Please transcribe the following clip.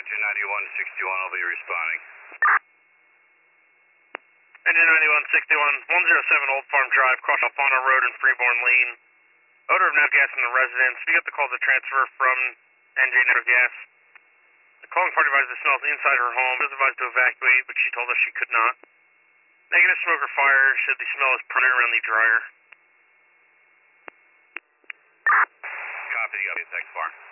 Engine 9161 will be responding. Engine 9161, 107 Old Farm Drive, cross Alpano Road in Freeborn Lane. Odor of no gas in the residence. We got the call to transfer from NJ No Gas. The calling party advised the smells inside her home. She was advised to evacuate, but she told us she could not. Negative smoke or fire. Said the smell is primarily around the dryer. Copy the update, thanks, Farm.